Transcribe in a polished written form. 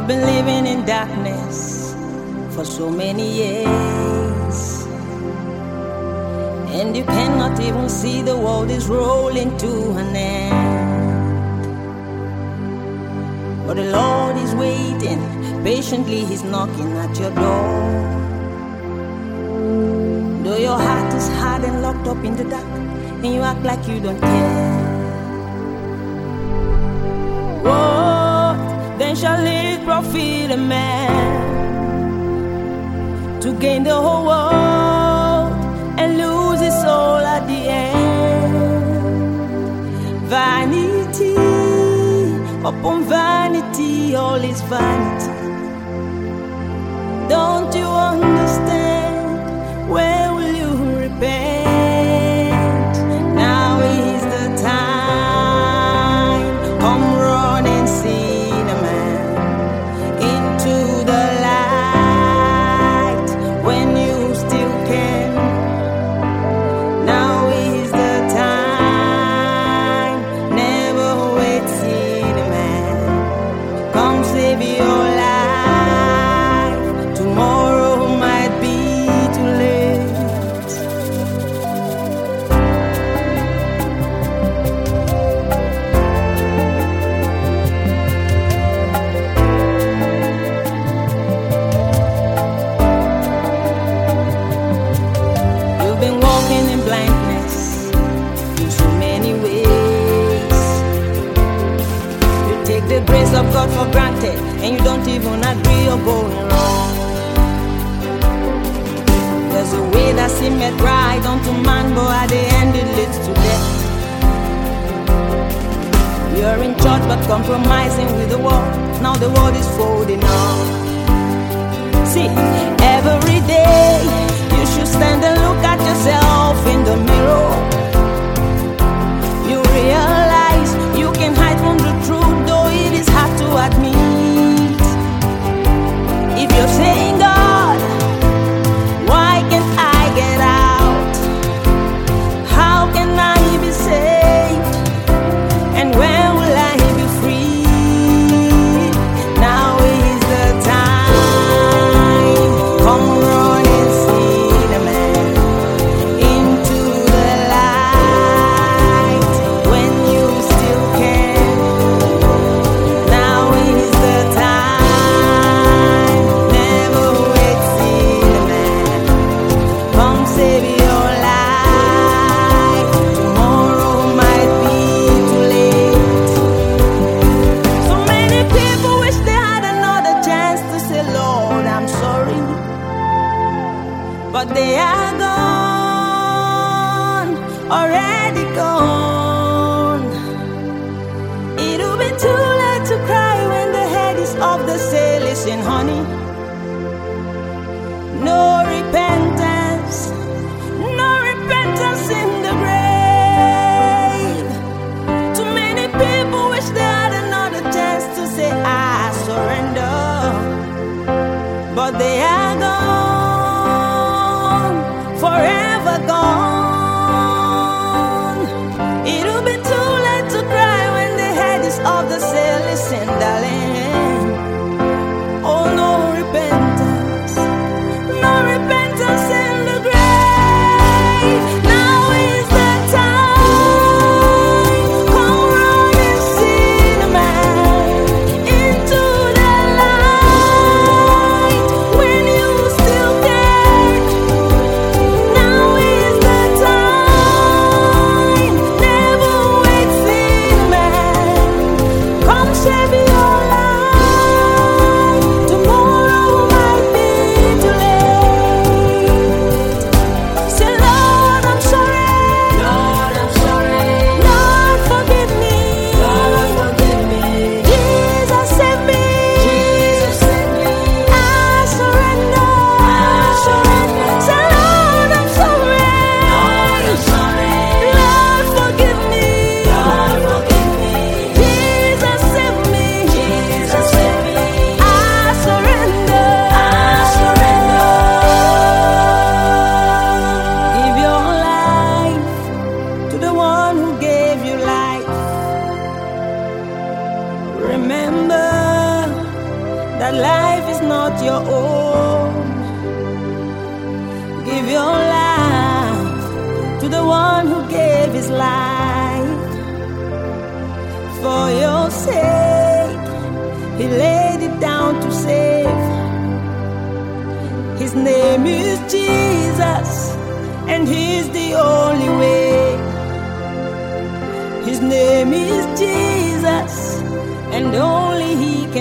been living in darkness for so many years, and you cannot even see the world is rolling to an end. But the Lord is waiting patiently, He's knocking at your door. Though your heart is hard and locked up in the dark, and you act like you don't care. What then shall it profit a man to gain the whole world and lose his soul at the end? Vanity upon vanity, all is vanity. Don't you understand? Where will you repent? Now is the time. Come run and see the man into the light when you still can. Now is the time. Never wait, see the man. Come save your life. Tomorrow might be too late. You've been walking in blindness in so many ways. You take the grace of God for granted, and you don't even agree you're going wrong. There's a way that seemeth right unto man, but at the end it leads to death. You're in church but compromising with the world. Now the world is folding up. See, every day you should stand and look at yourself in the mirror. You realize you can hide from the truth, though it is hard to admit. If you're saying, God, why can't I get out? How can I be saved? And when will I be free? Now is the time. Come run and see the man into the light when you still can. Now is the time. Never wait, see the man. Come save your life. Tomorrow might be too late. So many people wish they had another chance to say, Lord, I'm sorry. But they are gone, already gone. It'll be too late to cry when the head is off the sail. Listen, honey, no repentance, no repentance in the grave. Too many people wish they had another chance to say, I surrender. But they are gone, forever gone. It'll be too late to cry when the head is off the sail. Listen, darling, oh, no repentance, no repentance in the grave. Now is the time. Come run and see the man into the light when you that life is not your own. Give your life to the one who gave his life. For your sake, he laid it down to save. His name is Jesus, and he's the only way. His name is Jesus, and only he